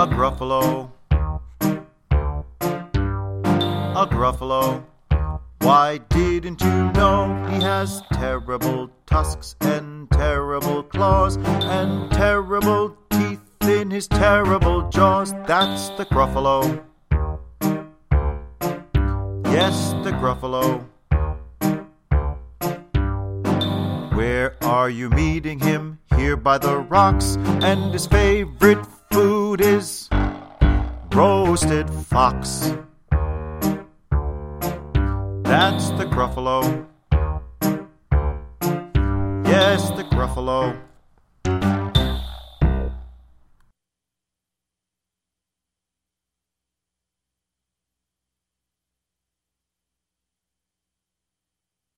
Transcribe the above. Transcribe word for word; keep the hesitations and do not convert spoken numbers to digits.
A Gruffalo, a Gruffalo. Why didn't you know he has terrible tusks and terrible claws and terrible teeth in his terrible jaws? That's the Gruffalo. Yes, the Gruffalo. Where are you meeting him? Here by the rocks, and his favorite food is roasted fox. That's the Gruffalo. Yes, the Gruffalo.